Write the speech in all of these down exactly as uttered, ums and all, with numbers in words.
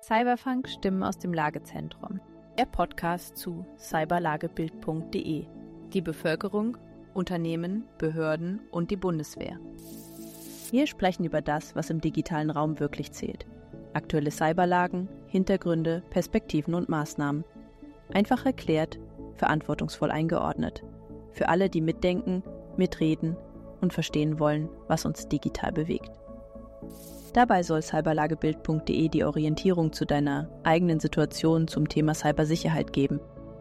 Cyberfunk Stimmen aus dem Lagezentrum. Der Podcast zu cyberlagebild punkt de. Die Bevölkerung, Unternehmen, Behörden und die Bundeswehr. Wir sprechen über das, was im digitalen Raum wirklich zählt. Aktuelle Cyberlagen, Hintergründe, Perspektiven und Maßnahmen. Einfach erklärt, verantwortungsvoll eingeordnet. Für alle, die mitdenken, mitreden und verstehen wollen, was uns digital bewegt. Dabei soll cyberlagebild punkt de die Orientierung zu deiner eigenen Situation zum Thema Cybersicherheit geben.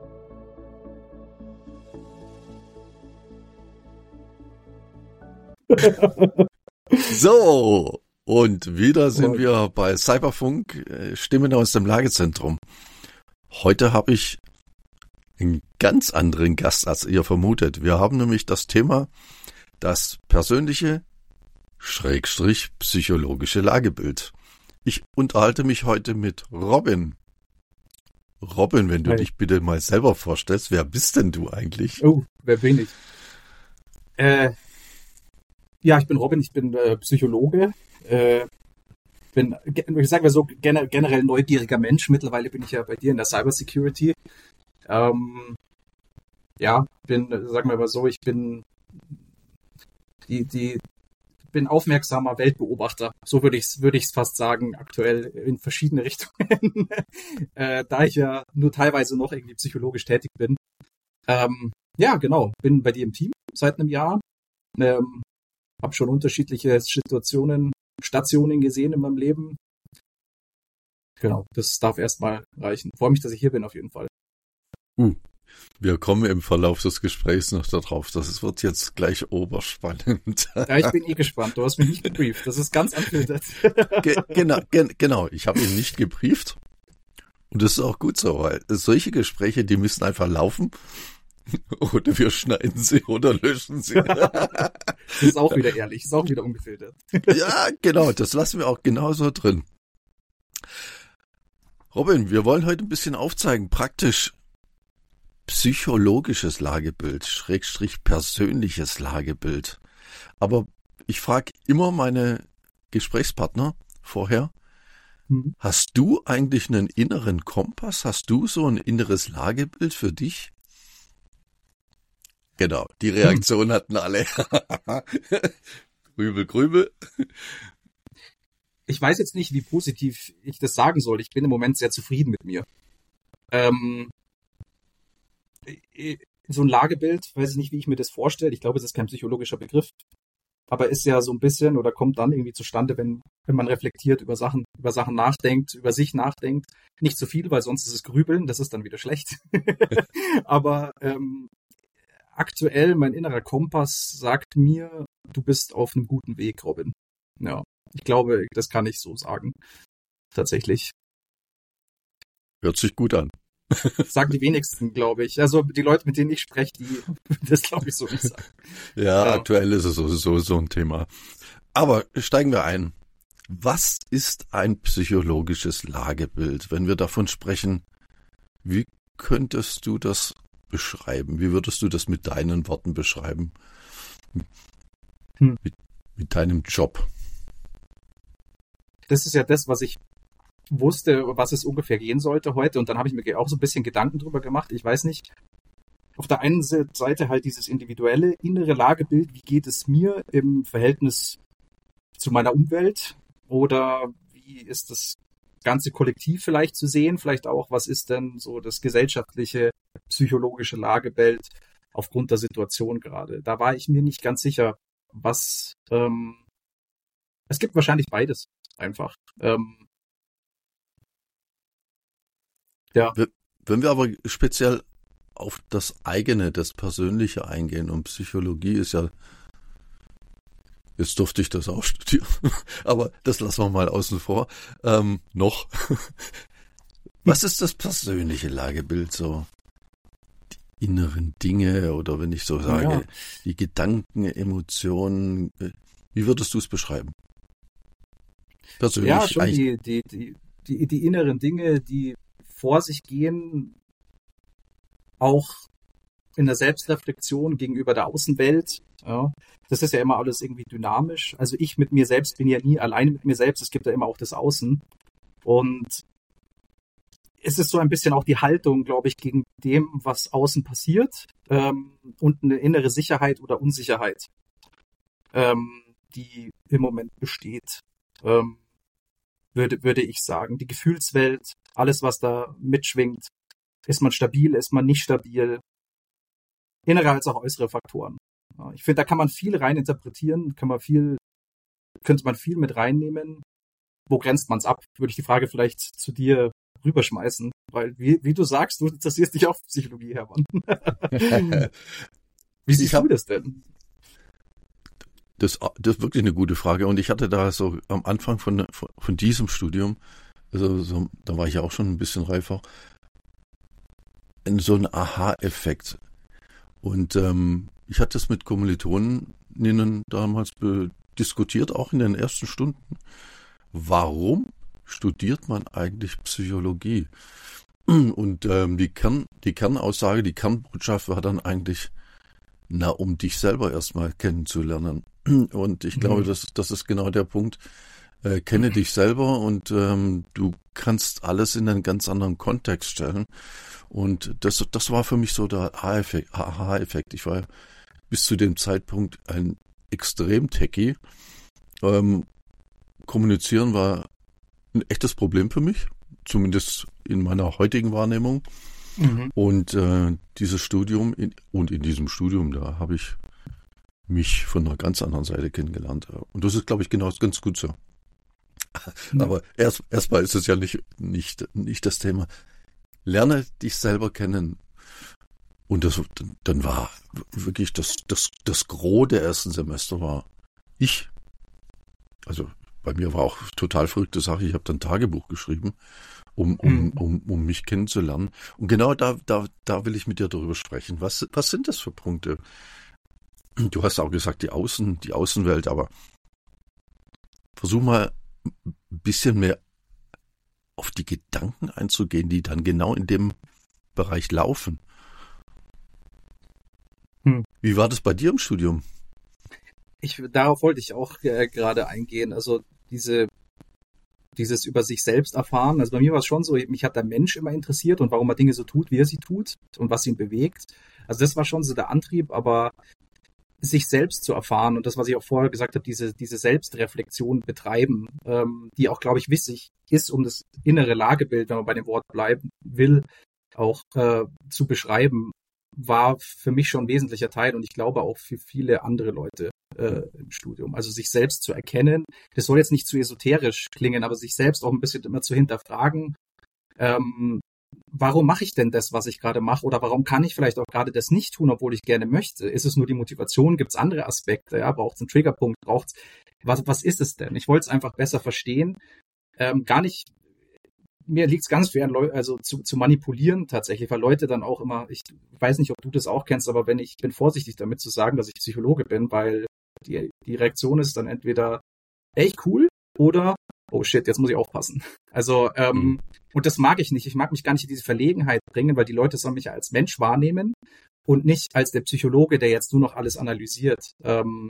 So, und wieder sind wir bei Cyberfunk, Stimmen aus dem Lagezentrum. Heute habe ich einen ganz anderen Gast, als ihr vermutet. Wir haben nämlich das Thema das persönliche Schrägstrich psychologische Lagebild. Ich unterhalte mich heute mit Robin. Robin, wenn du Hi. dich bitte mal selber vorstellst, wer bist denn du eigentlich? Oh, wer bin ich? Äh, ja, ich bin Robin, ich bin äh, Psychologe. Äh, bin, ge- sagen wir so, gener- generell neugieriger Mensch. Mittlerweile bin ich ja bei dir in der Cybersecurity. Ähm, ja, bin, äh, sagen wir mal so, ich bin die, die, bin aufmerksamer Weltbeobachter. So würde ich es würde ich's fast sagen, aktuell in verschiedene Richtungen. äh, da ich ja nur teilweise noch irgendwie psychologisch tätig bin. Ähm, ja, genau. Bin bei dir im Team seit einem Jahr. Ähm, habe schon unterschiedliche Situationen, Stationen gesehen in meinem Leben. Genau, das darf erstmal reichen. Freue mich, dass ich hier bin auf jeden Fall. Uh, wir kommen im Verlauf des Gesprächs noch darauf. Das wird jetzt gleich oberspannend. Ja, ich bin eh gespannt. Du hast mich nicht gebrieft. Das ist ganz unfiltert. Ge- genau, gen- genau. Ich habe ihn nicht gebrieft. Und das ist auch gut so, weil solche Gespräche, die müssen einfach laufen. Oder wir schneiden sie oder löschen sie. Das ist auch wieder ehrlich. Das ist auch wieder ungefiltert. Ja, genau. Das lassen wir auch genauso drin. Robin, wir wollen heute ein bisschen aufzeigen, praktisch psychologisches Lagebild, Schrägstrich persönliches Lagebild. Aber ich frage immer meine Gesprächspartner vorher, Mhm. hast du eigentlich einen inneren Kompass? Hast du so ein inneres Lagebild für dich? Genau, die Reaktion hatten alle. Grübel, grübel. Ich weiß jetzt nicht, wie positiv ich das sagen soll. Ich bin im Moment sehr zufrieden mit mir. Ähm, so ein Lagebild, weiß ich nicht, wie ich mir das vorstelle. Ich glaube, es ist kein psychologischer Begriff, aber ist ja so ein bisschen oder kommt dann irgendwie zustande, wenn wenn man reflektiert über Sachen, über Sachen nachdenkt, über sich nachdenkt. Nicht zu viel, weil sonst ist es Grübeln, das ist dann wieder schlecht. Aber ähm, aktuell, mein innerer Kompass sagt mir, du bist auf einem guten Weg, Robin. Ja, ich glaube, das kann ich so sagen. Tatsächlich. Hört sich gut an. Sagen die wenigsten, glaube ich. Also die Leute, mit denen ich spreche, die das glaube ich so nicht sagen. Ja, Ja. aktuell ist es sowieso so ein Thema. Aber steigen wir ein. Was ist ein psychologisches Lagebild? Wenn wir davon sprechen, wie könntest du das beschreiben? Wie würdest du das mit deinen Worten beschreiben? Hm. Mit, mit deinem Job? Das ist ja das, was ich wusste, was es ungefähr gehen sollte heute. Und dann habe ich mir auch so ein bisschen Gedanken drüber gemacht. Ich weiß nicht, auf der einen Seite halt dieses individuelle innere Lagebild. Wie geht es mir im Verhältnis zu meiner Umwelt? Oder wie ist das ganze Kollektiv vielleicht zu sehen? Vielleicht auch, was ist denn so das gesellschaftliche, psychologische Lagebild aufgrund der Situation gerade? Da war ich mir nicht ganz sicher, was, ähm, es gibt wahrscheinlich beides einfach. Ähm, ja. Wenn wir aber speziell auf das eigene, das Persönliche eingehen, und Psychologie ist ja, jetzt durfte ich das auch studieren, aber das lassen wir mal außen vor, ähm, noch. Was ist das persönliche Lagebild so? Die inneren Dinge oder wenn ich so sage, Ja. die Gedanken, Emotionen, wie würdest du es beschreiben? Persönlich Ja, schon eigentlich. die, die, die, die, die inneren Dinge, die vor sich gehen, auch in der Selbstreflexion gegenüber der Außenwelt. Ja, das ist ja immer alles irgendwie dynamisch. Also ich mit mir selbst bin ja nie alleine mit mir selbst. Es gibt ja immer auch das Außen. Und es ist so ein bisschen auch die Haltung, glaube ich, gegen dem, was außen passiert, ähm, und eine innere Sicherheit oder Unsicherheit, ähm, die im Moment besteht, ähm, würde, würde ich sagen. Die Gefühlswelt, alles, was da mitschwingt. Ist man stabil, ist man nicht stabil? Innere als auch äußere Faktoren. Ja, ich finde, da kann man viel rein interpretieren, kann man viel, könnte man viel mit reinnehmen. Wo grenzt man es ab? Würde ich die Frage vielleicht zu dir rüberschmeißen, weil, wie, wie du sagst, du interessierst dich auch für Psychologie, Hermann. Wie siehst hab, du das denn? Das, das ist wirklich eine gute Frage. Und ich hatte da so am Anfang von, von, von diesem Studium, also so, da war ich ja auch schon ein bisschen reifer, so ein Aha-Effekt. Und ähm, ich hatte es mit Kommilitoninnen damals be- diskutiert, auch in den ersten Stunden. Warum studiert man eigentlich Psychologie? Und ähm, die, Kern, die Kernaussage, die Kernbotschaft war dann eigentlich, na, um dich selber erstmal kennenzulernen. Und ich glaube, mhm. das, das ist genau der Punkt. Äh, kenne dich selber und ähm, du kannst alles in einen ganz anderen Kontext stellen. Und das, das war für mich so der Aha-Effekt. Ich war bis zu dem Zeitpunkt ein Extrem-Techie. Ähm, kommunizieren war ein echtes Problem für mich, zumindest in meiner heutigen Wahrnehmung. Mhm. Und äh, dieses Studium, in, und in diesem Studium, da habe ich mich von einer ganz anderen Seite kennengelernt. Und das ist, glaube ich, genau ganz gut so. Ja. Aber erst erstmal ist es ja nicht, nicht, nicht das Thema. Lerne dich selber kennen. Und das, dann war wirklich das, das, das Gros der ersten Semester war ich. Also bei mir war auch total verrückte Sache. Ich habe dann Tagebuch geschrieben, um, um, um, um mich kennenzulernen. Und genau da, da, da will ich mit dir darüber sprechen. Was, was sind das für Punkte? Du hast auch gesagt, die Außen, die Außenwelt, aber versuch mal ein bisschen mehr auf die Gedanken einzugehen, die dann genau in dem Bereich laufen. Hm. Wie war das bei dir im Studium? Ich, darauf wollte ich auch äh, gerade eingehen. Also diese, dieses über sich selbst erfahren. Also bei mir war es schon so, mich hat der Mensch immer interessiert und warum er Dinge so tut, wie er sie tut und was ihn bewegt. Also das war schon so der Antrieb, aber sich selbst zu erfahren und das, was ich auch vorher gesagt habe, diese, diese Selbstreflexion betreiben, ähm, die auch, glaube ich, wichtig ist, um das innere Lagebild, wenn man bei dem Wort bleiben will, auch äh, zu beschreiben, war für mich schon ein wesentlicher Teil und ich glaube auch für viele andere Leute äh, im Studium. Also sich selbst zu erkennen, das soll jetzt nicht zu esoterisch klingen, aber sich selbst auch ein bisschen immer zu hinterfragen, ähm, warum mache ich denn das, was ich gerade mache? Oder warum kann ich vielleicht auch gerade das nicht tun, obwohl ich gerne möchte? Ist es nur die Motivation? Gibt es andere Aspekte? Ja, braucht es einen Triggerpunkt? Braucht es, was, was ist es denn? Ich wollte es einfach besser verstehen. Ähm, gar nicht, mir liegt es ganz schwer, also zu, zu manipulieren tatsächlich, weil Leute dann auch immer, ich weiß nicht, ob du das auch kennst, aber wenn ich, ich bin vorsichtig damit zu sagen, dass ich Psychologe bin, weil die, die Reaktion ist dann entweder echt cool oder oh shit, jetzt muss ich aufpassen. Also, ähm, mhm. und das mag ich nicht. Ich mag mich gar nicht in diese Verlegenheit bringen, weil die Leute sollen mich ja als Mensch wahrnehmen und nicht als der Psychologe, der jetzt nur noch alles analysiert. Ähm,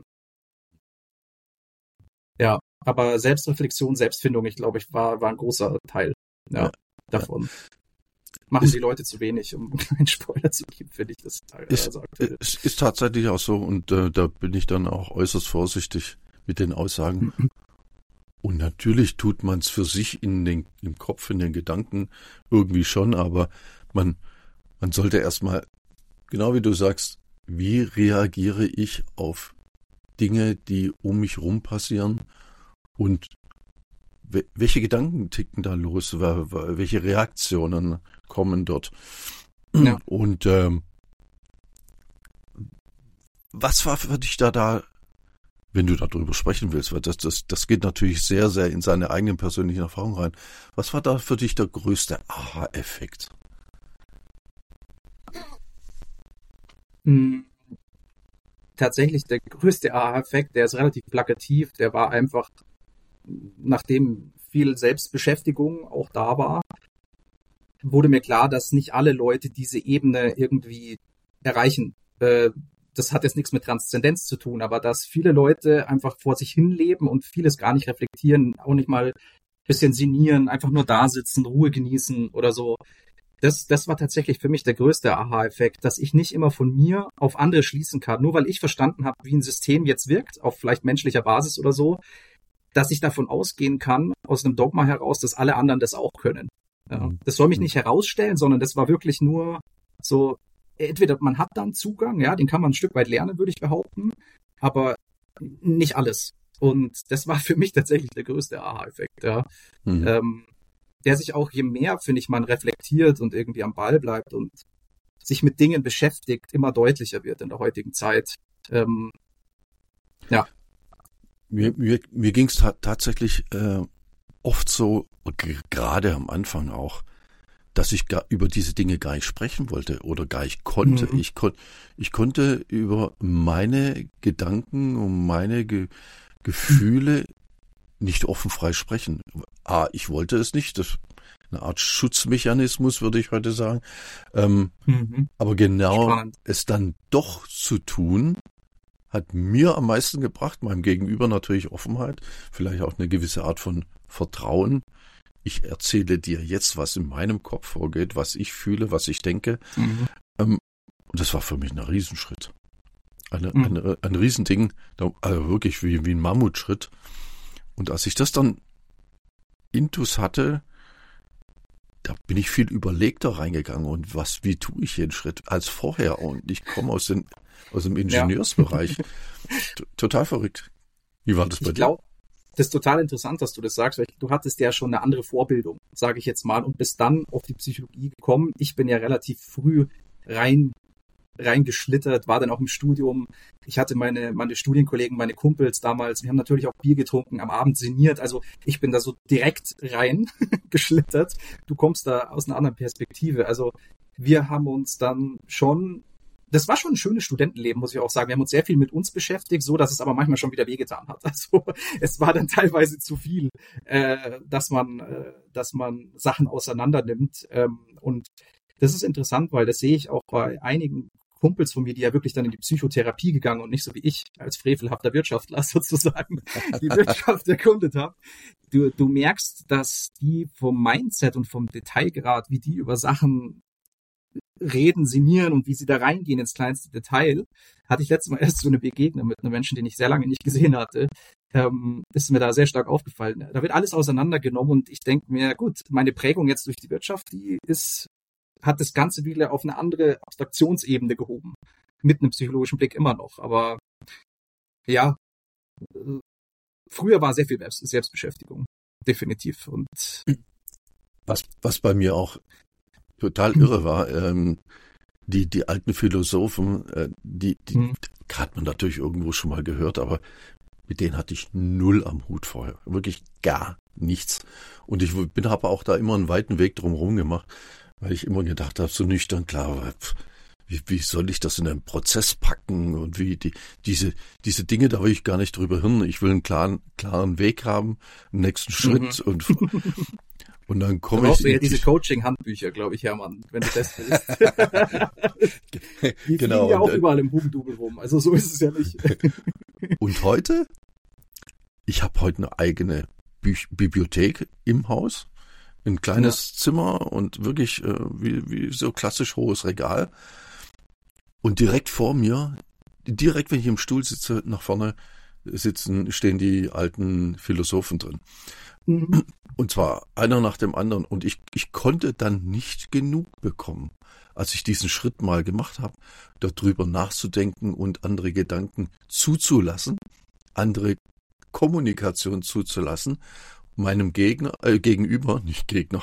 ja, aber Selbstreflexion, Selbstfindung, ich glaube, ich war, war ein großer Teil ja, ja, davon. Ja. Machen ist, die Leute zu wenig, um einen kleinen Spoiler zu geben, finde ich das Teil. Ist, also ist, ist tatsächlich auch so und äh, da bin ich dann auch äußerst vorsichtig mit den Aussagen. Mhm. Und natürlich tut man es für sich in den, im Kopf, in den Gedanken irgendwie schon, aber man, man sollte erstmal, genau wie du sagst, wie reagiere ich auf Dinge, die um mich rum passieren und we- welche Gedanken ticken da los, welche Reaktionen kommen dort. Ja. Und ähm, was war für dich da da, wenn du darüber sprechen willst, weil das, das, das geht natürlich sehr, sehr in seine eigenen persönlichen Erfahrungen rein. Was war da für dich der größte Aha-Effekt? Hm. Tatsächlich der größte Aha-Effekt, der ist relativ plakativ, der war einfach, nachdem viel Selbstbeschäftigung auch da war, wurde mir klar, dass nicht alle Leute diese Ebene irgendwie erreichen. Äh, Das hat jetzt nichts mit Transzendenz zu tun, aber dass viele Leute einfach vor sich hin leben und vieles gar nicht reflektieren, auch nicht mal bisschen sinnieren, einfach nur da sitzen, Ruhe genießen oder so. Das, das war tatsächlich für mich der größte Aha-Effekt, dass ich nicht immer von mir auf andere schließen kann, nur weil ich verstanden habe, wie ein System jetzt wirkt, auf vielleicht menschlicher Basis oder so, dass ich davon ausgehen kann, aus einem Dogma heraus, dass alle anderen das auch können. Ja, das soll mich nicht herausstellen, sondern das war wirklich nur so, entweder man hat dann Zugang, ja, den kann man ein Stück weit lernen, würde ich behaupten, aber nicht alles. Und das war für mich tatsächlich der größte Aha-Effekt, ja. Mhm. Ähm, der sich auch, je mehr, finde ich, man reflektiert und irgendwie am Ball bleibt und sich mit Dingen beschäftigt, immer deutlicher wird in der heutigen Zeit. Ähm, ja. Mir, mir, mir ging es ta- tatsächlich äh, oft so, g- gerade am Anfang auch, dass ich gar über diese Dinge gar nicht sprechen wollte oder gar nicht konnte. Mhm. Ich, kon- ich konnte über meine Gedanken und meine Ge- Gefühle nicht offen frei sprechen. Ah, ich wollte es nicht. Das ist eine Art Schutzmechanismus, würde ich heute sagen. Ähm, mhm. Aber genau Spannend. Es dann doch zu tun, hat mir am meisten gebracht, meinem Gegenüber natürlich Offenheit, vielleicht auch eine gewisse Art von Vertrauen. Ich erzähle dir jetzt, was in meinem Kopf vorgeht, was ich fühle, was ich denke. Mhm. Ähm, und das war für mich ein Riesenschritt. Eine, mhm. eine, ein Riesending, also wirklich wie, wie ein Mammutschritt. Und als ich das dann intus hatte, da bin ich viel überlegter reingegangen und was, wie tue ich jeden Schritt als vorher? Und ich komme aus, den, aus dem Ingenieursbereich. Ja. T- total verrückt. Wie war das bei ich dir? Glaub, das ist total interessant, dass du das sagst, weil du hattest ja schon eine andere Vorbildung, sage ich jetzt mal, und bist dann auf die Psychologie gekommen. Ich bin ja relativ früh rein reingeschlittert, war dann auch im Studium. Ich hatte meine meine Studienkollegen, meine Kumpels damals, wir haben natürlich auch Bier getrunken, am Abend sinniert. Also ich bin da so direkt rein geschlittert. Du kommst da aus einer anderen Perspektive. Also wir haben uns dann schon, das war schon ein schönes Studentenleben, muss ich auch sagen. Wir haben uns sehr viel mit uns beschäftigt, so dass es aber manchmal schon wieder wehgetan hat. Also es war dann teilweise zu viel, äh, dass man äh, dass man Sachen auseinander nimmt. Ähm, und das ist interessant, weil das sehe ich auch bei einigen Kumpels von mir, die ja wirklich dann in die Psychotherapie gegangen und nicht so wie ich als frevelhafter Wirtschaftler sozusagen die Wirtschaft erkundet habe. Du, du merkst, dass die vom Mindset und vom Detailgrad, wie die über Sachen reden, sinnieren und wie sie da reingehen ins kleinste Detail, hatte ich letztes Mal erst so eine Begegnung mit einem Menschen, den ich sehr lange nicht gesehen hatte. Ähm, ist mir da sehr stark aufgefallen. Da wird alles auseinandergenommen und ich denke mir, gut, meine Prägung jetzt durch die Wirtschaft, die ist hat das Ganze wieder auf eine andere Abstraktionsebene gehoben. Mit einem psychologischen Blick immer noch. Aber ja, früher war sehr viel Selbstbeschäftigung. Definitiv. Und was, was bei mir auch total irre war, ähm, die, die alten Philosophen, äh, die, die hm. hat man natürlich irgendwo schon mal gehört, aber mit denen hatte ich null am Hut vorher. Wirklich gar nichts. Und ich bin habe auch da immer einen weiten Weg drumherum gemacht, weil ich immer gedacht habe, so nüchtern, klar, wie, wie soll ich das in einen Prozess packen und wie die diese diese Dinge, da will ich gar nicht drüber hin. Ich will einen klaren klaren Weg haben, einen nächsten Schritt mhm. und und dann komme ich. Brauchst du ja diese Coaching-Handbücher, glaube ich, Hermann, wenn du das willst. Die genau. fliegen ja auch und, überall im Hugendubel rum, also so ist es ja nicht. Und heute? Ich habe heute eine eigene Bü- Bibliothek im Haus. Ein kleines ja. Zimmer und wirklich äh, wie, wie so klassisch hohes Regal. Und direkt vor mir, direkt wenn ich im Stuhl sitze, nach vorne sitzen, stehen die alten Philosophen drin. Mhm. Und zwar einer nach dem anderen. Und ich, ich konnte dann nicht genug bekommen, als ich diesen Schritt mal gemacht habe, darüber nachzudenken und andere Gedanken zuzulassen, andere Kommunikation zuzulassen, meinem Gegner, äh, Gegenüber, nicht Gegner,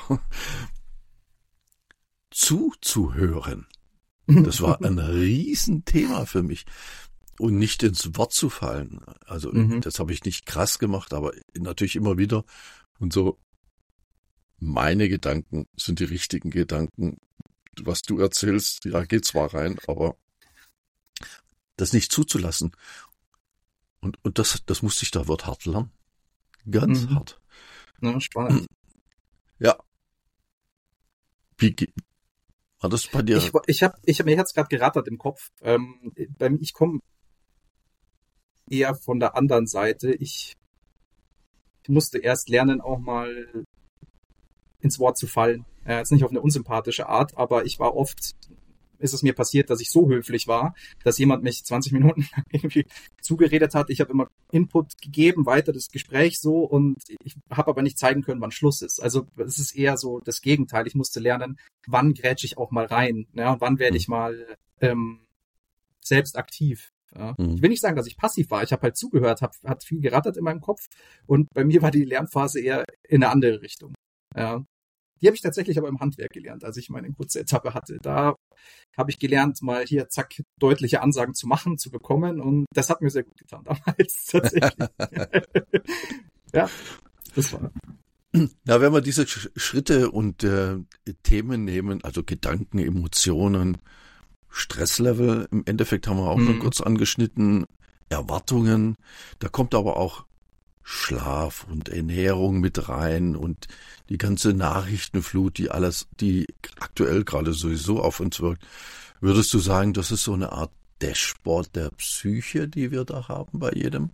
zuzuhören. Das war ein Riesenthema für mich. Und nicht ins Wort zu fallen. Also mhm. das habe ich nicht krass gemacht, aber natürlich immer wieder. Und so, meine Gedanken sind die richtigen Gedanken. Was du erzählst, ja, geht zwar rein, aber das nicht zuzulassen. Und, und das, das musste ich da wird hart lernen. Ganz mhm. hart. Ja, spannend. Ja. Wie war das bei dir? Ich, ich habe, ich hab, mir hat's gerade gerattert im Kopf. Ähm, bei, ich komme eher von der anderen Seite. Ich ich musste erst lernen, auch mal ins Wort zu fallen. Äh, jetzt nicht auf eine unsympathische Art, aber ich war oft, ist es mir passiert, dass ich so höflich war, dass jemand mich zwanzig Minuten irgendwie zugeredet hat. Ich habe immer Input gegeben, weiter das Gespräch so, und ich habe aber nicht zeigen können, wann Schluss ist. Also es ist eher so das Gegenteil. Ich musste lernen, wann grätsche ich auch mal rein, ja, und wann werde ich mal ähm, selbst aktiv. Ja. Mhm. Ich will nicht sagen, dass ich passiv war. Ich habe halt zugehört, hab, hat viel gerattert in meinem Kopf, und bei mir war die Lernphase eher in eine andere Richtung. Ja. Die habe ich tatsächlich aber im Handwerk gelernt, als ich meine kurze Etappe hatte. Da habe ich gelernt, mal hier, zack, deutliche Ansagen zu machen, zu bekommen, und das hat mir sehr gut getan damals tatsächlich. Ja, das war. Na, wenn wir diese Sch- Schritte und äh, Themen nehmen, also Gedanken, Emotionen, Stresslevel, im Endeffekt haben wir auch Mhm. noch kurz angeschnitten, Erwartungen, da kommt aber auch Schlaf und Ernährung mit rein und die ganze Nachrichtenflut, die alles, die aktuell gerade sowieso auf uns wirkt. Würdest du sagen, das ist so eine Art Dashboard der Psyche, die wir da haben bei jedem?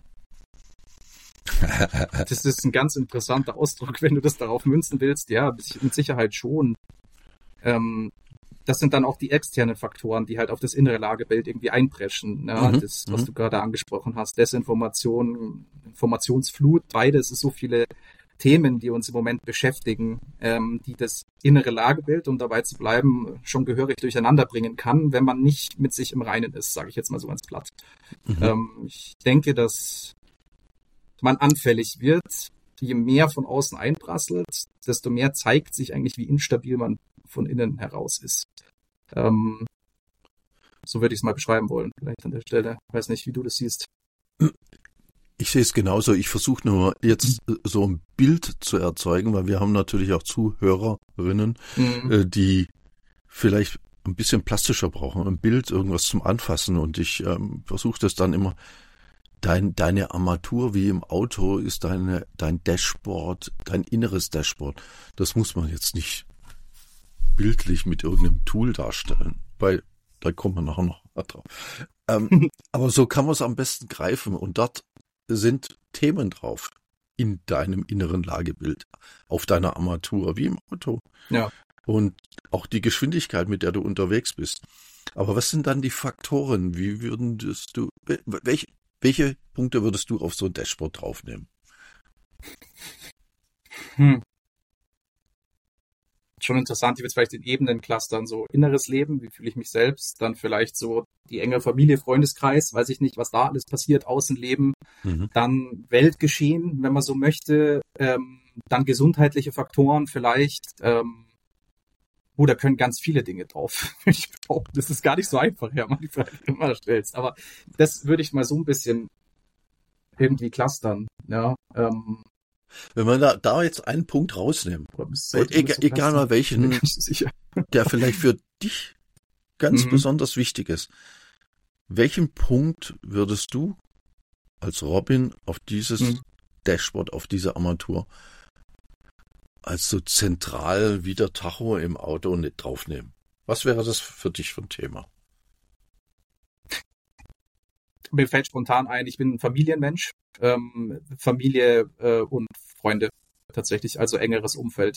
Das ist ein ganz interessanter Ausdruck, wenn du das darauf münzen willst. Ja, mit Sicherheit schon. Ähm, das sind dann auch die externen Faktoren, die halt auf das innere Lagebild irgendwie einpreschen. Ja, Mhm, das, was mhm. du gerade angesprochen hast, Desinformation, Informationsflut, beides ist so viele Themen, die uns im Moment beschäftigen, ähm, die das innere Lagebild, um dabei zu bleiben, schon gehörig durcheinander bringen kann, wenn man nicht mit sich im Reinen ist, sage ich jetzt mal so ganz platt. Mhm. Ähm, ich denke, dass man anfällig wird, je mehr von außen einprasselt, desto mehr zeigt sich eigentlich, wie instabil man von innen heraus ist. Ähm, so würde ich es mal beschreiben wollen, vielleicht an der Stelle. Ich weiß nicht, wie du das siehst. Ich sehe es genauso. Ich versuche nur jetzt äh, so ein Bild zu erzeugen, weil wir haben natürlich auch Zuhörerinnen, Mhm. äh, die vielleicht ein bisschen plastischer brauchen, ein Bild, irgendwas zum Anfassen. Und ich ähm, versuche das dann immer, dein, deine Armatur wie im Auto ist deine, dein Dashboard, dein inneres Dashboard. Das muss man jetzt nicht bildlich mit irgendeinem Tool darstellen, weil da kommt man nachher noch drauf. Ähm, aber so kann man es am besten greifen, und dort sind Themen drauf in deinem inneren Lagebild, auf deiner Armatur, wie im Auto. Ja. Und auch die Geschwindigkeit, mit der du unterwegs bist. Aber was sind dann die Faktoren? Wie würdest du, welche, welche Punkte würdest du auf so ein Dashboard draufnehmen? Hm. Schon interessant, ich würde vielleicht in Ebenen clustern, so inneres Leben, wie fühle ich mich selbst, dann vielleicht so die enge Familie, Freundeskreis, weiß ich nicht, was da alles passiert, Außenleben, Mhm. dann Weltgeschehen, wenn man so möchte, ähm, dann gesundheitliche Faktoren vielleicht, ähm, oh, da können ganz viele Dinge drauf. Ich behaupte, das ist gar nicht so einfach, ja, man die Frage immer stellst, aber das würde ich mal so ein bisschen irgendwie clustern, ja, ähm, Wenn wir da, da jetzt einen Punkt rausnehmen, oder sollte man egal, das so egal mal clustern? welchen, Bin mir nicht so sicher. der vielleicht für dich ganz Mhm. besonders wichtig ist. Welchen Punkt würdest du als Robin auf dieses Mhm. Dashboard, auf diese Armatur als so zentral wie der Tacho im Auto nicht draufnehmen? Was wäre das für dich für ein Thema? Mir fällt spontan ein, ich bin ein Familienmensch, ähm, Familie äh, und Freunde tatsächlich, also engeres Umfeld.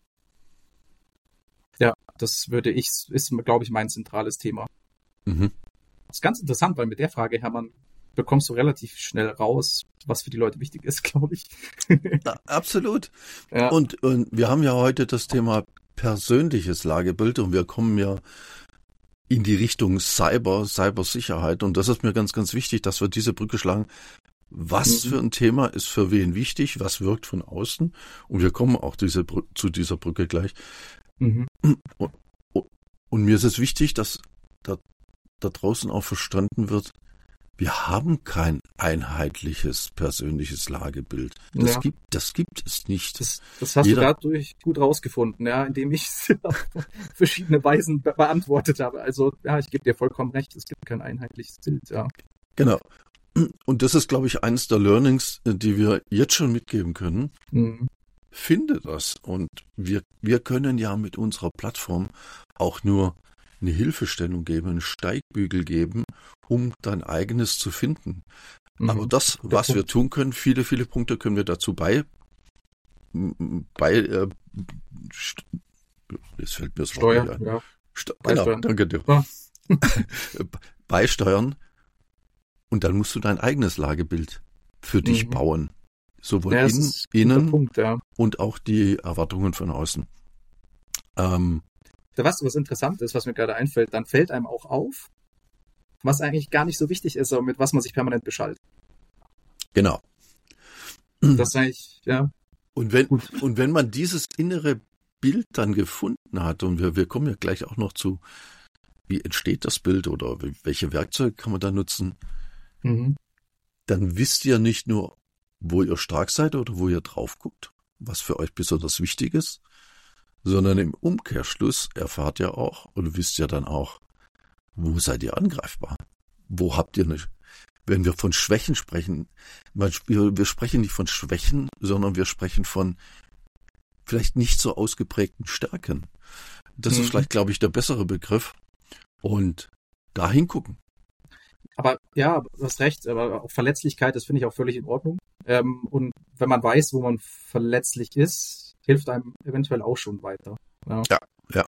Ja, das würde ich, ist, glaube ich, mein zentrales Thema. Mhm. Das ist ganz interessant, weil mit der Frage, Hermann, bekommst du relativ schnell raus, was für die Leute wichtig ist, glaube ich. Ja, absolut. Ja. Und, und wir haben ja heute das Thema persönliches Lagebild, und wir kommen ja in die Richtung Cyber, Cybersicherheit. Und das ist mir ganz, ganz wichtig, dass wir diese Brücke schlagen. Was Mhm. für ein Thema ist für wen wichtig? Was wirkt von außen? Und wir kommen auch diese, Brü- zu dieser Brücke gleich. Mhm. Und, und mir ist es wichtig, dass da, da draußen auch verstanden wird, wir haben kein einheitliches persönliches Lagebild. Das Ja. gibt, das gibt es nicht. Das, das hast Jeder- du dadurch gut rausgefunden, ja, indem ich es auf verschiedene Weisen be beantwortet habe. Also, ja, ich gebe dir vollkommen recht, es gibt kein einheitliches Bild, ja. Genau. Und das ist, glaube ich, eines der Learnings, die wir jetzt schon mitgeben können. Mhm. Finde das. Und wir, wir können ja mit unserer Plattform auch nur eine Hilfestellung geben, einen Steigbügel geben, um dein eigenes zu finden. Mhm. Aber das, Guter was wir Punkt. tun können, viele, viele Punkte können wir dazu bei äh, St- jetzt fällt mir das Steuer, Wort nicht ein. ja. St- genau, danke dir. Ja. Beisteuern und dann musst du dein eigenes Lagebild für dich Mhm. bauen. Sowohl Ja, das in, ist ein guter innen Punkt, ja. und auch die Erwartungen von außen. Ähm, Da weißt du, was interessant ist, was mir gerade einfällt, dann fällt einem auch auf, was eigentlich gar nicht so wichtig ist, aber mit was man sich permanent beschallt. genau. Das ist eigentlich, ja. Und wenn, Gut. und wenn man dieses innere Bild dann gefunden hat, und wir, wir kommen ja gleich auch noch zu, wie entsteht das Bild oder welche Werkzeuge kann man da nutzen, Mhm. dann wisst ihr nicht nur, wo ihr stark seid oder wo ihr drauf guckt, was für euch besonders wichtig ist, sondern im Umkehrschluss erfahrt ihr auch und wisst ja dann auch, wo seid ihr angreifbar? Wo habt ihr nicht? Wenn wir von Schwächen sprechen, wir wir sprechen nicht von Schwächen, sondern wir sprechen von vielleicht nicht so ausgeprägten Stärken. Das Mhm. ist vielleicht, glaube ich, der bessere Begriff. Und da hingucken. Aber ja, du hast recht, aber auch Verletzlichkeit, das finde ich auch völlig in Ordnung. Ähm, und wenn man weiß, wo man verletzlich ist, hilft einem eventuell auch schon weiter. Ja. Ja, ja.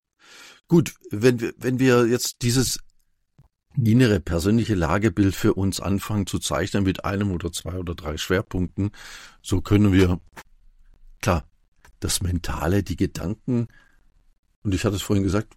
Gut, wenn wir, wenn wir jetzt dieses innere persönliche Lagebild für uns anfangen zu zeichnen mit einem oder zwei oder drei Schwerpunkten, so können wir, klar, das Mentale, die Gedanken, und ich hatte es vorhin gesagt,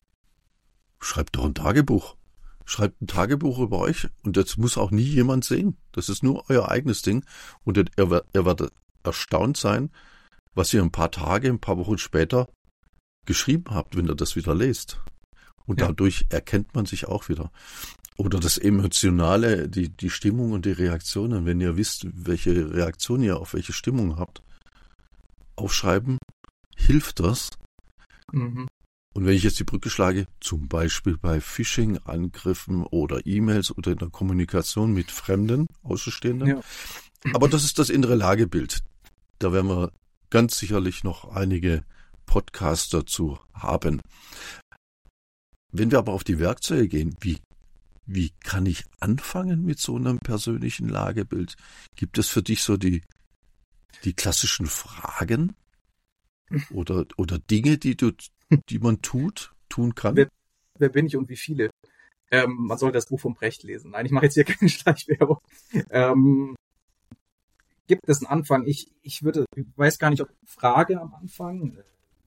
schreibt doch ein Tagebuch. Schreibt ein Tagebuch über euch und das muss auch nie jemand sehen. Das ist nur euer eigenes Ding und ihr, ihr werdet erstaunt sein, was ihr ein paar Tage, ein paar Wochen später geschrieben habt, wenn ihr das wieder lest. Und Ja. dadurch erkennt man sich auch wieder. Oder das Emotionale, die, die Stimmung und die Reaktionen, wenn ihr wisst, welche Reaktion ihr auf welche Stimmung habt. Aufschreiben, hilft das. Mhm. Und wenn ich jetzt die Brücke schlage, zum Beispiel bei Phishing-Angriffen oder E-Mails oder in der Kommunikation mit Fremden, Außenstehenden. Ja. Aber das ist das innere Lagebild. Da werden wir ganz sicherlich noch einige Podcasts dazu haben. Wenn wir aber auf die Werkzeuge gehen, wie, wie kann ich anfangen mit so einem persönlichen Lagebild? Gibt es für dich so die, die klassischen Fragen oder, oder Dinge, die du, die man tut, tun kann? Wer, wer bin ich und wie viele? Ähm, man soll das Buch von Brecht lesen. Nein, ich mache jetzt hier keine Schleichwerbung. Ähm, gibt es einen Anfang? Ich, ich würde, ich weiß gar nicht, ob Frage am Anfang.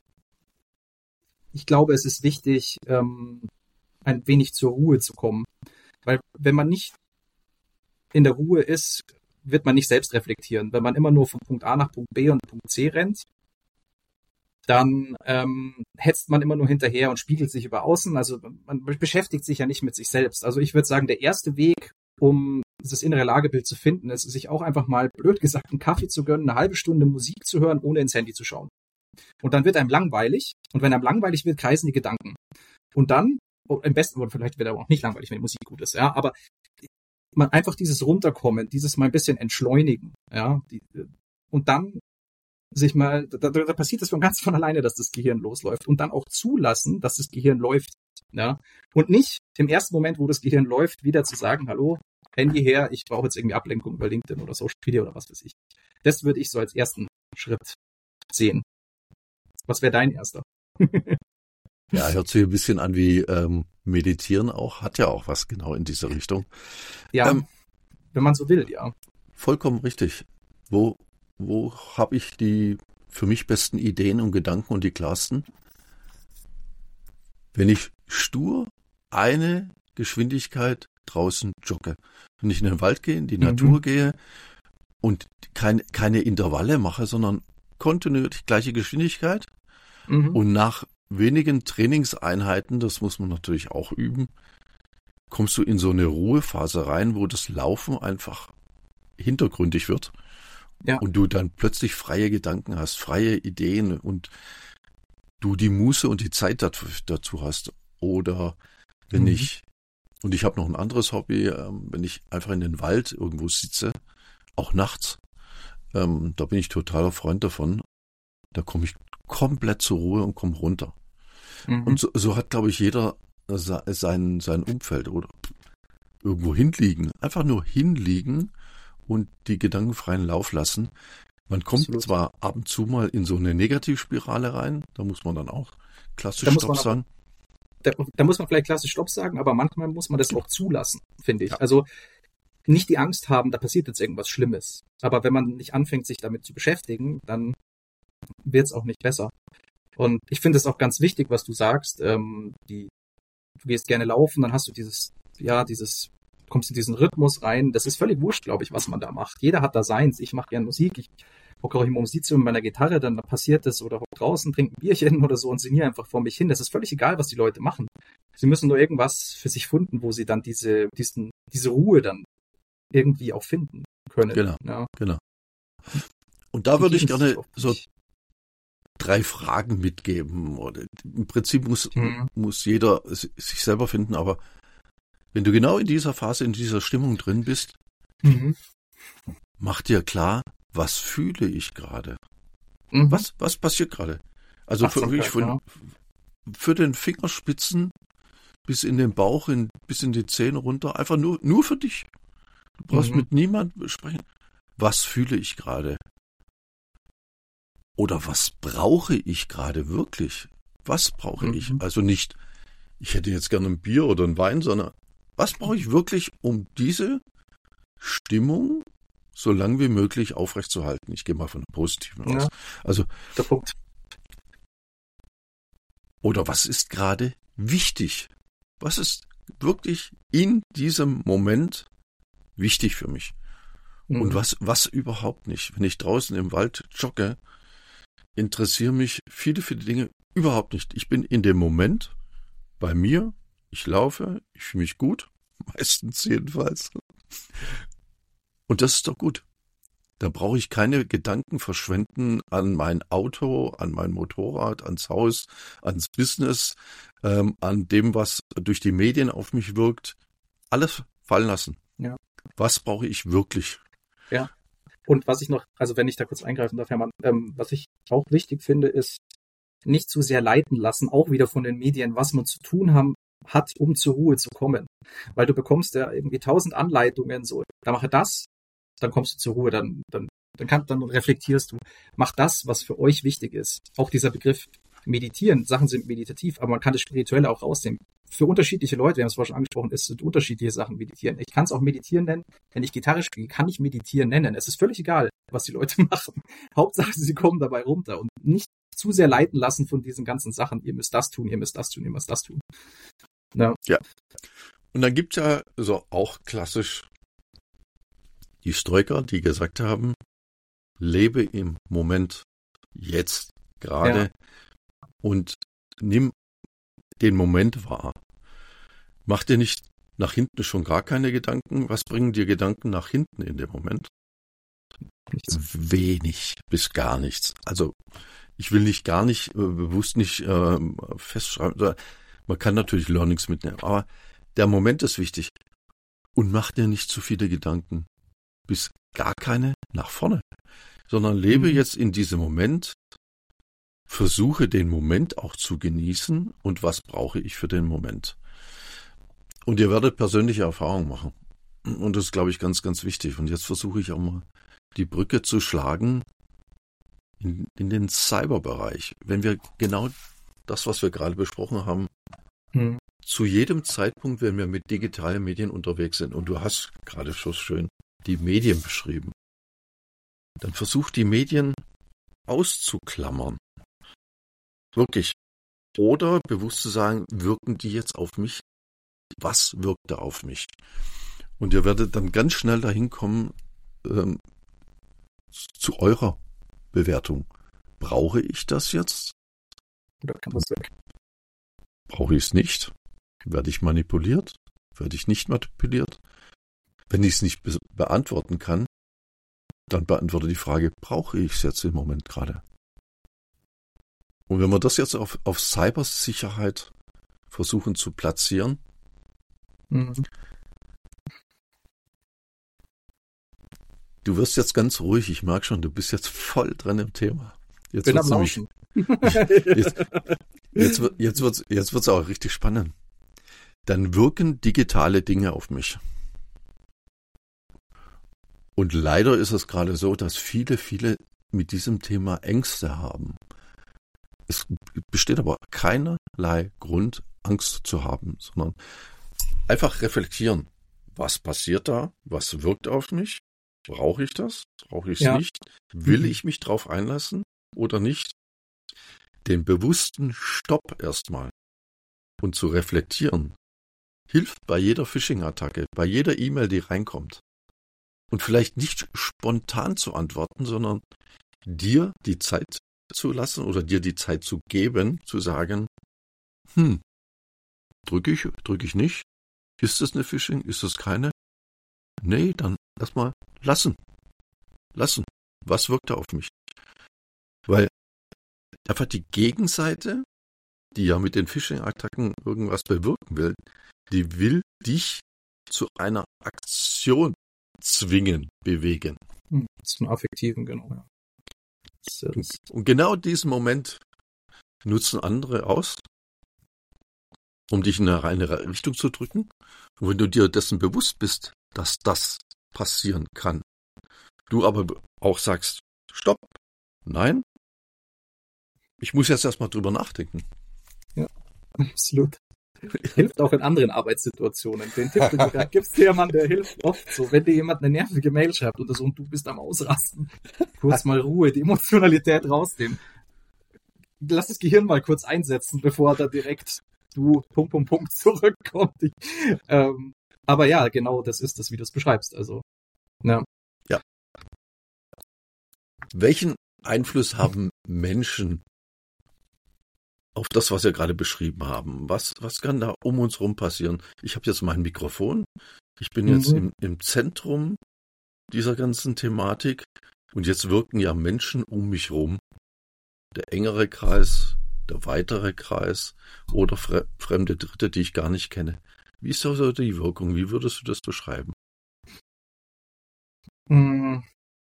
Ich glaube, es ist wichtig, ähm, ein wenig zur Ruhe zu kommen. Weil wenn man nicht in der Ruhe ist, wird man nicht selbst reflektieren. Wenn man immer nur von Punkt A nach Punkt B und Punkt C rennt, dann ähm, hetzt man immer nur hinterher und spiegelt sich über außen. Also man beschäftigt sich ja nicht mit sich selbst. Also ich würde sagen, der erste Weg, um dieses innere Lagebild zu finden, ist, sich auch einfach mal, blöd gesagt, einen Kaffee zu gönnen, eine halbe Stunde Musik zu hören, ohne ins Handy zu schauen. Und dann wird einem langweilig. Und wenn einem langweilig wird, kreisen die Gedanken. Und dann, oh, im besten, oder vielleicht wird aber auch nicht langweilig, wenn die Musik gut ist, ja, aber man einfach dieses Runterkommen, dieses mal ein bisschen entschleunigen, ja, die, und dann sich mal, da, da passiert das von ganz von alleine, dass das Gehirn losläuft und dann auch zulassen, dass das Gehirn läuft, ja, und nicht im ersten Moment, wo das Gehirn läuft, wieder zu sagen, hallo, Handy her, ich brauche jetzt irgendwie Ablenkung über LinkedIn oder Social Media oder was weiß ich. Das würde ich so als ersten Schritt sehen. Was wäre dein erster? Ja, hört sich ein bisschen an wie ähm, Meditieren auch, hat ja auch was genau in diese Richtung. Ja, Ähm, wenn man so will, ja. Vollkommen richtig. Wo, wo habe ich die für mich besten Ideen und Gedanken und die klarsten? Wenn ich stur eine Geschwindigkeit draußen jogge. Wenn ich in den Wald gehe, in die Mhm. Natur gehe und kein, keine Intervalle mache, sondern kontinuierlich gleiche Geschwindigkeit Mhm. und nach wenigen Trainingseinheiten, das muss man natürlich auch üben, kommst du in so eine Ruhephase rein, wo das Laufen einfach hintergründig wird. Ja. Und du dann plötzlich freie Gedanken hast, freie Ideen und du die Muße und die Zeit dazu, dazu hast. Oder wenn Mhm. ich, und ich habe noch ein anderes Hobby, ähm, wenn ich einfach in den Wald irgendwo sitze, auch nachts, ähm, da bin ich totaler Freund davon. Da komme ich komplett zur Ruhe und komme runter. Mhm. Und so, so hat, glaube ich, jeder sein, sein Umfeld oder irgendwo hinliegen. Einfach nur hinliegen und die Gedanken freien Lauf lassen. Man kommt Absolut. zwar ab und zu mal in so eine Negativspirale rein, da muss man dann auch klassisch Da muss Stopp man sagen. Da, da muss man vielleicht klassisch Stopp sagen, aber manchmal muss man das auch zulassen, finde ich. Ja. Also nicht die Angst haben, da passiert jetzt irgendwas Schlimmes. Aber wenn man nicht anfängt, sich damit zu beschäftigen, dann wird es auch nicht besser. Und ich finde es auch ganz wichtig, was du sagst. Ähm, die, du gehst gerne laufen, dann hast du dieses, ja, dieses, kommst in diesen Rhythmus rein. Das ist völlig wurscht, glaube ich, was man da macht. Jeder hat da seins. Ich mache gerne Musik, ich hocke auch immer um Sitze mit meiner Gitarre, dann passiert das oder hock draußen, trinke ein Bierchen oder so und sinniere einfach vor mich hin. Das ist völlig egal, was die Leute machen. Sie müssen nur irgendwas für sich finden, wo sie dann diese, diesen, diese Ruhe dann irgendwie auch finden können. Genau, ja. genau. Und da würde ich geben gerne sich auch so nicht. drei Fragen mitgeben. Oder im Prinzip muss, Mhm. muss jeder s- sich selber finden, aber wenn du genau in dieser Phase, in dieser Stimmung drin bist, Mhm. mach dir klar, was fühle ich gerade? Mhm. Was, was passiert gerade? Also für, Achtsamkeit, wirklich von, für den Fingerspitzen bis in den Bauch, in, bis in die Zähne runter, einfach nur, nur für dich. Du brauchst Mhm. mit niemandem sprechen. Was fühle ich gerade? Oder was brauche ich gerade wirklich? Was brauche Mhm. ich? Also nicht, ich hätte jetzt gerne ein Bier oder einen Wein, sondern was brauche ich wirklich, um diese Stimmung so lang wie möglich aufrechtzuerhalten? Ich gehe mal von einem Positiven aus. Ja. Also, Der Punkt. oder was ist gerade wichtig? Was ist wirklich in diesem Moment wichtig für mich? Mhm. Und was, was überhaupt nicht? Wenn ich draußen im Wald jogge, interessieren mich viele, viele Dinge überhaupt nicht. Ich bin in dem Moment bei mir, ich laufe, ich fühle mich gut, meistens jedenfalls. Und das ist doch gut. Da brauche ich keine Gedanken verschwenden an mein Auto, an mein Motorrad, ans Haus, ans Business, ähm, an dem, was durch die Medien auf mich wirkt. Alles fallen lassen. Ja. Was brauche ich wirklich? Ja. Und was ich noch, also wenn ich da kurz eingreifen darf, Hermann, ähm, was ich auch wichtig finde, ist, nicht zu sehr leiten lassen, auch wieder von den Medien, was man zu tun haben, hat, um zur Ruhe zu kommen. Weil du bekommst ja irgendwie tausend Anleitungen, so, da mache das, dann kommst du zur Ruhe, dann, dann, dann, kann, dann reflektierst du. Mach das, was für euch wichtig ist. Auch dieser Begriff meditieren, Sachen sind meditativ, aber man kann das Spirituelle auch rausnehmen. Für unterschiedliche Leute, wir haben es vorhin schon angesprochen, ist sind unterschiedliche Sachen meditieren. Ich kann es auch meditieren nennen, wenn ich Gitarre spiele, kann ich meditieren nennen. Es ist völlig egal, was die Leute machen. Hauptsache, sie kommen dabei runter und nicht zu sehr leiten lassen von diesen ganzen Sachen. Ihr müsst das tun, ihr müsst das tun, ihr müsst das tun. Ja. Ja. Und dann gibt's ja so auch klassisch die Stoiker, die gesagt haben, lebe im Moment, jetzt, gerade Ja. und nimm den Moment wahr. Mach dir nicht nach hinten schon gar keine Gedanken. Was bringen dir Gedanken nach hinten in dem Moment? Nichts. Wenig bis gar nichts. Also ich will nicht gar nicht, äh, bewusst nicht äh, festschreiben. Man kann natürlich Learnings mitnehmen, aber der Moment ist wichtig. Und mach dir nicht zu viele Gedanken, bis gar keine nach vorne, sondern lebe Mhm. jetzt in diesem Moment, versuche den Moment auch zu genießen und was brauche ich für den Moment. Und ihr werdet persönliche Erfahrungen machen. Und das ist, glaube ich, ganz, ganz wichtig. Und jetzt versuche ich auch mal die Brücke zu schlagen in, in den Cyberbereich. Wenn wir genau das, was wir gerade besprochen haben, Mhm. zu jedem Zeitpunkt, wenn wir mit digitalen Medien unterwegs sind, und du hast gerade schon schön die Medien beschrieben, dann versuch die Medien auszuklammern. Wirklich. Oder bewusst zu sagen, wirken die jetzt auf mich? Was wirkte auf mich? Und ihr werdet dann ganz schnell dahin kommen, ähm, zu eurer Bewertung. Brauche ich das jetzt? Oder kann das weg? Brauche ich es nicht? Werde ich manipuliert? Werde ich nicht manipuliert? Wenn ich es nicht be- beantworten kann, dann beantworte die Frage, brauche ich es jetzt im Moment gerade? Und wenn wir das jetzt auf, auf Cybersicherheit versuchen zu platzieren, Mhm. du wirst jetzt ganz ruhig, ich merke schon, du bist jetzt voll drin im Thema. Jetzt Bin am wird's nämlich- Lauschen. Jetzt, jetzt, wird- jetzt wird's, jetzt wird's auch richtig spannend. Dann wirken digitale Dinge auf mich. Und leider ist es gerade so, dass viele, viele mit diesem Thema Ängste haben. Es besteht aber keinerlei Grund, Angst zu haben, sondern einfach reflektieren. Was passiert da? Was wirkt auf mich? Brauche ich das? Brauche ich es Ja. nicht? Will ich mich drauf einlassen oder nicht? Den bewussten Stopp erstmal und zu reflektieren hilft bei jeder Phishing-Attacke, bei jeder E-Mail, die reinkommt. Und vielleicht nicht spontan zu antworten, sondern dir die Zeit zu lassen oder dir die Zeit zu geben, zu sagen, hm, drücke ich, drücke ich nicht? Ist das eine Phishing? Ist das keine? Nee, dann erstmal lassen. Lassen. Was wirkt da auf mich? Weil einfach die Gegenseite, die ja mit den Phishing-Attacken irgendwas bewirken will, die will dich zu einer Aktion zwingen, bewegen. Hm, zum Affektiven, genau. Ja. Das, äh, das, Und genau diesen Moment nutzen andere aus, um dich in eine reine Richtung zu drücken. Und wenn du dir dessen bewusst bist, dass das passieren kann, du aber auch sagst, stopp, nein, ich muss jetzt erstmal drüber nachdenken. ja, absolut. Hilft auch in anderen Arbeitssituationen. Den Tipp, den du gerade gibst, dir Mann, der hilft oft so. Wenn dir jemand eine nervige Mail schreibt oder so und du bist am Ausrasten, kurz mal Ruhe, die Emotionalität rausnehmen. Lass das Gehirn mal kurz einsetzen, bevor da direkt du Punkt, Punkt, Punkt zurückkommt. Ich, ähm, aber ja, genau, das ist das, wie du es beschreibst. Also, ja. Ja. Welchen Einfluss haben Menschen auf das, was wir gerade beschrieben haben? Was, was kann da um uns rum passieren? Ich habe jetzt mein Mikrofon. Ich bin jetzt Mhm. im, im Zentrum dieser ganzen Thematik. Und jetzt wirken ja Menschen um mich rum. Der engere Kreis, der weitere Kreis oder fre- fremde Dritte, die ich gar nicht kenne. Wie ist also die Wirkung? Wie würdest du das beschreiben? Mm.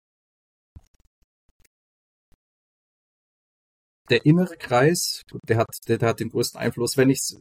Der innere Kreis, der hat, der, der hat den größten Einfluss, wenn ich's,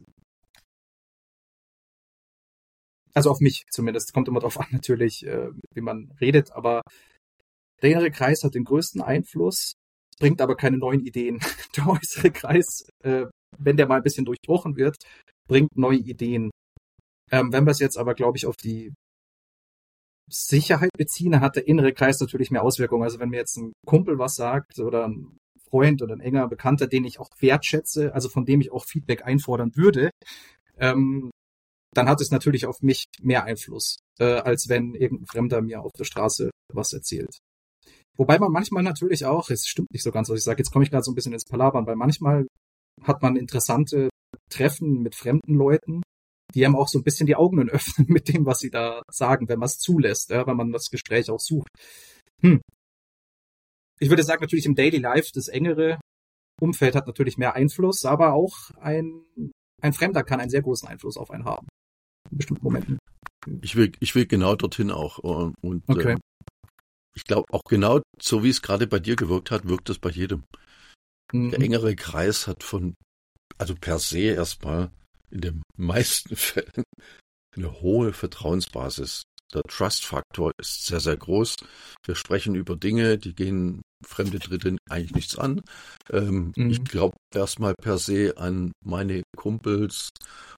also auf mich zumindest, kommt immer drauf an natürlich, äh, wie man redet, aber der innere Kreis hat den größten Einfluss, bringt aber keine neuen Ideen. Der äußere Kreis, äh, wenn der mal ein bisschen durchbrochen wird, bringt neue Ideen. Ähm, wenn wir es jetzt aber, glaube ich, auf die Sicherheit beziehen, hat der innere Kreis natürlich mehr Auswirkungen. Also wenn mir jetzt ein Kumpel was sagt oder ein Freund oder ein enger Bekannter, den ich auch wertschätze, also von dem ich auch Feedback einfordern würde, ähm, dann hat es natürlich auf mich mehr Einfluss, äh, als wenn irgendein Fremder mir auf der Straße was erzählt. Wobei man manchmal natürlich auch, es stimmt nicht so ganz, was ich sage, jetzt komme ich gerade so ein bisschen ins Palabern, weil manchmal hat man interessante Treffen mit fremden Leuten, die einem auch so ein bisschen die Augen öffnen mit dem, was sie da sagen, wenn man es zulässt, ja, wenn man das Gespräch auch sucht. Hm. Ich würde sagen, natürlich im Daily Life, das engere Umfeld hat natürlich mehr Einfluss, aber auch ein, ein Fremder kann einen sehr großen Einfluss auf einen haben. In bestimmten Momenten. Ich will, ich will genau dorthin auch. Und, und Okay. äh, ich glaube auch genau, so wie es gerade bei dir gewirkt hat, wirkt es bei jedem. Der Mhm. engere Kreis hat von, also per se erstmal in den meisten Fällen eine hohe Vertrauensbasis. Der Trust-Faktor ist sehr, sehr groß. Wir sprechen über Dinge, die gehen fremde Dritte eigentlich nichts an. Ähm, Mhm. Ich glaube erstmal per se an meine Kumpels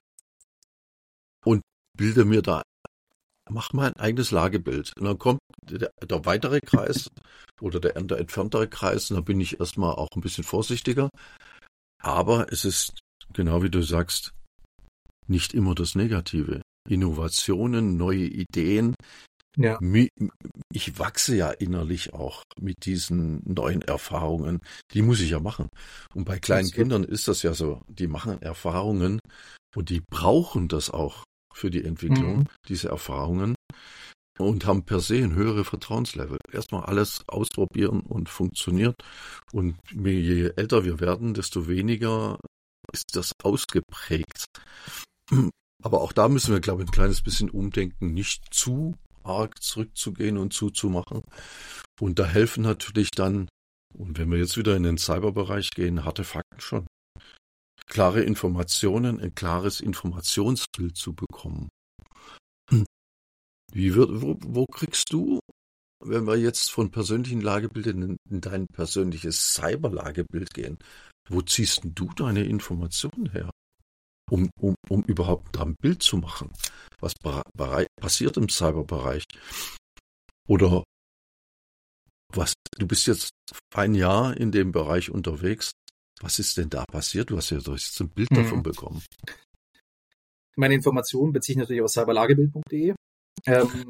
und bilde mir da, mach mal ein eigenes Lagebild. Und dann kommt der, der weitere Kreis oder der, der entferntere Kreis und da bin ich erstmal auch ein bisschen vorsichtiger. Aber es ist, genau wie du sagst, nicht immer das Negative. Innovationen, neue Ideen. Ja. Mi- Ich wachse ja innerlich auch mit diesen neuen Erfahrungen. Die muss ich ja machen. Und bei kleinen Absolut. Kindern ist das ja so. Die machen Erfahrungen und die brauchen das auch für die Entwicklung, Mhm. diese Erfahrungen. Und haben per se ein höheres Vertrauenslevel. Erstmal alles ausprobieren und funktioniert. Und je älter wir werden, desto weniger ist das ausgeprägt. Aber auch da müssen wir, glaube ich, ein kleines bisschen umdenken, nicht zu arg zurückzugehen und zuzumachen. Und da helfen natürlich dann, und wenn wir jetzt wieder in den Cyberbereich gehen, harte Fakten schon. Klare Informationen, ein klares Informationsbild zu bekommen. Wie wird, wo, wo kriegst du wenn wir jetzt von persönlichen Lagebildern in dein persönliches Cyberlagebild gehen, wo ziehst denn du deine Informationen her, um, um, um überhaupt da ein Bild zu machen? Was bere- passiert im Cyberbereich? Oder was, du bist jetzt ein Jahr in dem Bereich unterwegs. Was ist denn da passiert? Du hast ja jetzt ein Bild davon Mhm. bekommen. Meine Informationen beziehe ich natürlich aus cyberlagebild punkt de. Ähm,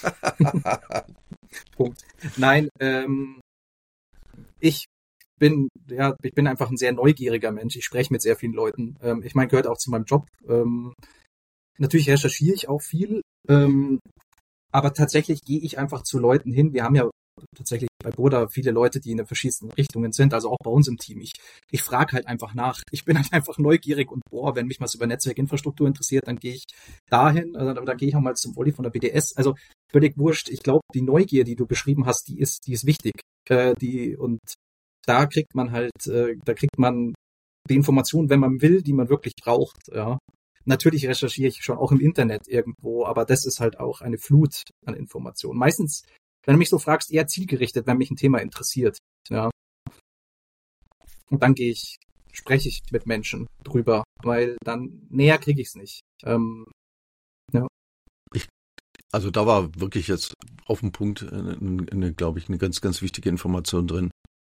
Punkt. Nein, ähm, ich bin, ja, ich bin einfach ein sehr neugieriger Mensch. Ich spreche mit sehr vielen Leuten. Ähm, ich meine, gehört auch zu meinem Job. Ähm, natürlich recherchiere ich auch viel, ähm, aber tatsächlich gehe ich einfach zu Leuten hin. Wir haben ja tatsächlich bei Boda viele Leute, die in den verschiedensten Richtungen sind, also auch bei uns im Team. Ich, ich frage halt einfach nach. Ich bin halt einfach neugierig und boah, wenn mich was über Netzwerkinfrastruktur interessiert, dann gehe ich dahin, also dann gehe ich auch mal zum Olli von der B D S. Also völlig wurscht. Ich glaube, die Neugier, die du beschrieben hast, die ist, die ist wichtig. Äh, die, und da kriegt man halt, äh, da kriegt man die Informationen, wenn man will, die man wirklich braucht, ja. Natürlich recherchiere ich schon auch im Internet irgendwo, aber das ist halt auch eine Flut an Informationen. Meistens, wenn du mich so fragst, eher zielgerichtet, wenn mich ein Thema interessiert, ja. Und dann gehe ich, spreche ich mit Menschen drüber, weil dann näher kriege ich es nicht. Ähm, ja. Ich, also da war wirklich jetzt auf dem Punkt, eine, eine, glaube ich, eine ganz, ganz wichtige Information drin.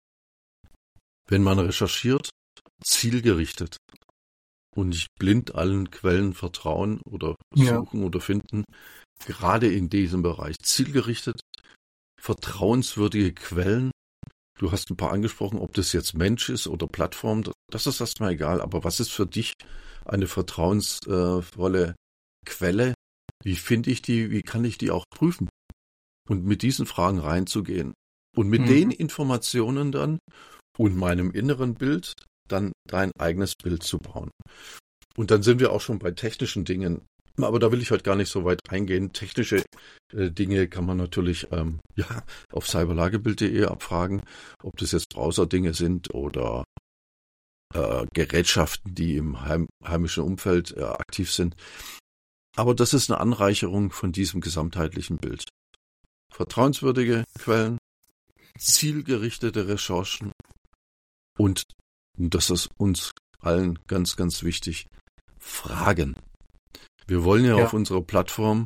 Wenn man recherchiert, zielgerichtet und nicht blind allen Quellen vertrauen oder suchen ja. oder finden, gerade in diesem Bereich zielgerichtet, vertrauenswürdige Quellen. Du hast ein paar angesprochen, ob das jetzt Mensch ist oder Plattform, das ist erstmal egal, aber was ist für dich eine vertrauensvolle Quelle? Wie finde ich die, wie kann ich die auch prüfen? Und mit diesen Fragen reinzugehen und mit mhm. den Informationen dann und meinem inneren Bild dann dein eigenes Bild zu bauen. Und dann sind wir auch schon bei technischen Dingen. Aber da will ich heute gar nicht so weit eingehen. Technische äh, Dinge kann man natürlich ähm, ja auf cyberlagebild punkt de abfragen, ob das jetzt Browser-Dinge sind oder äh, Gerätschaften, die im heim, heimischen Umfeld äh, aktiv sind. Aber das ist eine Anreicherung von diesem gesamtheitlichen Bild. Vertrauenswürdige Quellen, zielgerichtete Recherchen und, und das ist uns allen ganz, ganz wichtig, Fragen. Wir wollen ja, ja auf unserer Plattform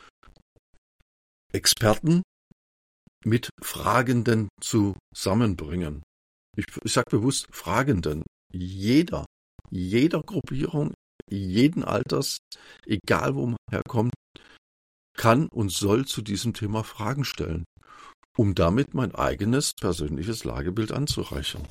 Experten mit Fragenden zusammenbringen. Ich, ich sage bewusst Fragenden. Jeder, jeder Gruppierung, jeden Alters, egal wo man herkommt, kann und soll zu diesem Thema Fragen stellen, um damit mein eigenes persönliches Lagebild anzureichern.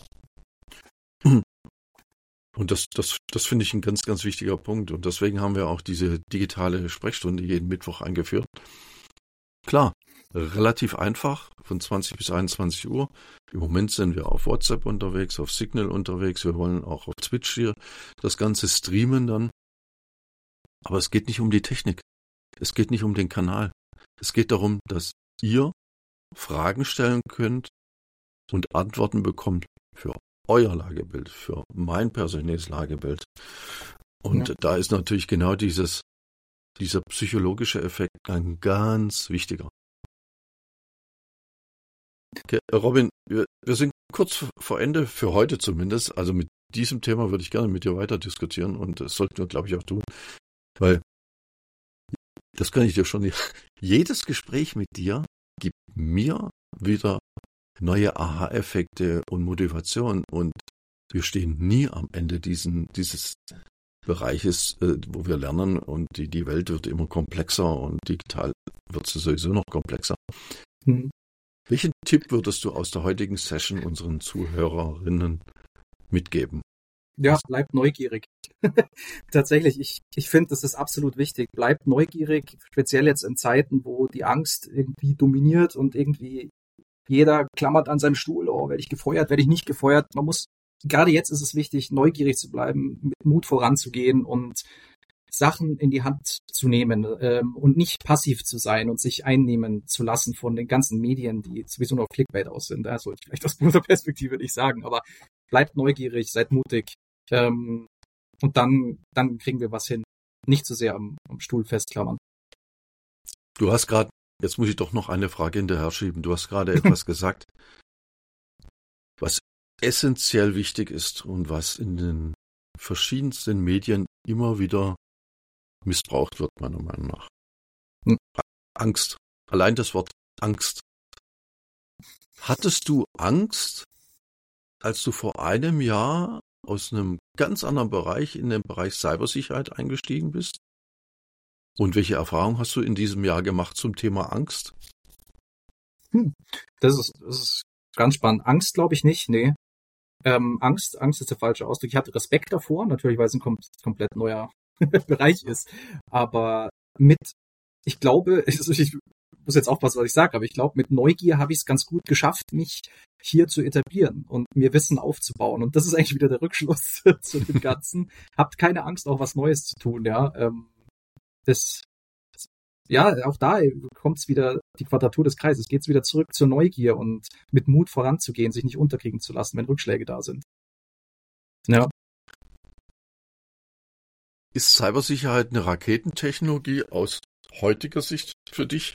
Und das, das, das finde ich ein ganz, ganz wichtiger Punkt. Und deswegen haben wir auch diese digitale Sprechstunde jeden Mittwoch eingeführt. Klar, relativ einfach, von zwanzig bis einundzwanzig Uhr. Im Moment sind wir auf WhatsApp unterwegs, auf Signal unterwegs. Wir wollen auch auf Twitch hier das Ganze streamen dann. Aber es geht nicht um die Technik. Es geht nicht um den Kanal. Es geht darum, dass ihr Fragen stellen könnt und Antworten bekommt für euer Lagebild, für mein persönliches Lagebild. Und ja. da ist natürlich genau dieses, dieser psychologische Effekt ein ganz wichtiger. Okay, Robin, wir, wir sind kurz vor Ende, für heute zumindest. Also mit diesem Thema würde ich gerne mit dir weiter diskutieren und das sollten wir, glaube ich, auch tun. Weil, das kann ich dir schon, jedes Gespräch mit dir gibt mir wieder neue Aha-Effekte und Motivation und wir stehen nie am Ende diesen, dieses Bereiches, äh, wo wir lernen und die, die Welt wird immer komplexer und digital wird sie sowieso noch komplexer. Mhm. Welchen Tipp würdest du aus der heutigen Session unseren Zuhörerinnen mitgeben? Ja, bleibt neugierig. Tatsächlich, ich, ich finde, das ist absolut wichtig. Bleibt neugierig, speziell jetzt in Zeiten, wo die Angst irgendwie dominiert und irgendwie jeder klammert an seinem Stuhl, oh, werde ich gefeuert, werde ich nicht gefeuert. Man muss, gerade jetzt ist es wichtig, neugierig zu bleiben, mit Mut voranzugehen und Sachen in die Hand zu nehmen ähm, und nicht passiv zu sein und sich einnehmen zu lassen von den ganzen Medien, die sowieso nur auf Clickbait aus sind. Das sollte ich vielleicht aus guter Perspektive nicht sagen, aber bleibt neugierig, seid mutig ähm, und dann, dann kriegen wir was hin. Nicht zu sehr am, am Stuhl festklammern. Du hast gerade jetzt muss ich doch noch eine Frage hinterher schieben. Du hast gerade etwas gesagt, was essentiell wichtig ist und was in den verschiedensten Medien immer wieder missbraucht wird, meiner Meinung nach. Hm. Angst. Allein das Wort Angst. Hattest du Angst, als du vor einem Jahr aus einem ganz anderen Bereich in den Bereich Cybersicherheit eingestiegen bist? Und welche Erfahrungen hast du in diesem Jahr gemacht zum Thema Angst? Hm. Das ist, das ist ganz spannend. Angst glaube ich nicht, nee. Ähm, Angst, Angst ist der falsche Ausdruck. Ich hatte Respekt davor, natürlich, weil es ein kom- komplett neuer Bereich ist. Aber mit, ich glaube, ich, ich muss jetzt aufpassen, was ich sage, aber ich glaube, mit Neugier habe ich es ganz gut geschafft, mich hier zu etablieren und mir Wissen aufzubauen. Und das ist eigentlich wieder der Rückschluss zu dem Ganzen. Habt keine Angst, auch was Neues zu tun, ja. Ähm, das, ja, auch da kommt es wieder, die Quadratur des Kreises, geht es wieder zurück zur Neugier und mit Mut voranzugehen, sich nicht unterkriegen zu lassen, wenn Rückschläge da sind. Ja. Ist Cybersicherheit eine Raketentechnologie aus heutiger Sicht für dich?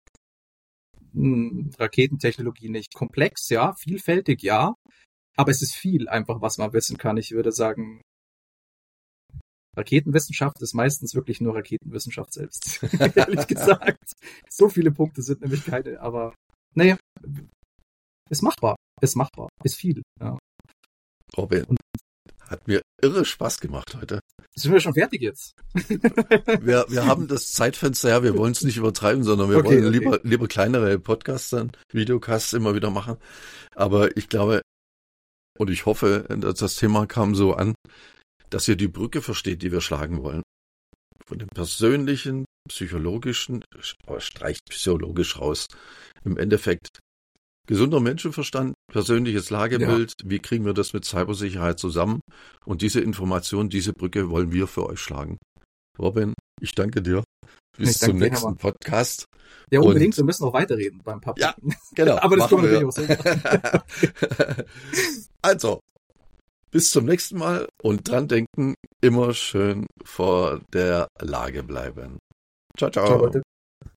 Hm, Raketentechnologie nicht. Komplex, ja. Vielfältig, ja. Aber es ist viel einfach, was man wissen kann. Ich würde sagen, Raketenwissenschaft ist meistens wirklich nur Raketenwissenschaft selbst. Ehrlich gesagt. So viele Punkte sind nämlich keine, aber naja, ist machbar. Ist machbar. Ist viel. Ja. Robin, und hat mir irre Spaß gemacht heute. Sind wir schon fertig jetzt? wir, wir haben das Zeitfenster, ja, wir wollen es nicht übertreiben, sondern wir okay, wollen okay. lieber, lieber kleinere Podcasts, dann Videocasts immer wieder machen. Aber ich glaube und ich hoffe, dass das Thema kam so an, dass ihr die Brücke versteht, die wir schlagen wollen. Von dem persönlichen, psychologischen, streicht psychologisch raus. Im Endeffekt gesunder Menschenverstand, persönliches Lagebild, ja. Wie kriegen wir das mit Cybersicherheit zusammen? Und diese Information, diese Brücke wollen wir für euch schlagen. Robin, ich danke dir. Bis ich zum danke nächsten dir, Podcast. Ja, unbedingt, und wir müssen auch weiterreden beim Pub. Ja, genau. Aber das können wir natürlich auch so. Also, bis zum nächsten Mal und dran denken, immer schön vor der Lage bleiben. Ciao, ciao. Ciao, Leute.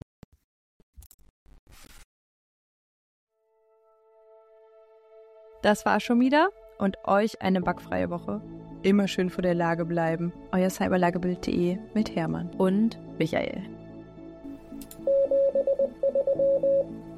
Das war schon wieder und euch eine bugfreie Woche. Immer schön vor der Lage bleiben. Euer cyberlagebild punkt de mit Hermann und Michael.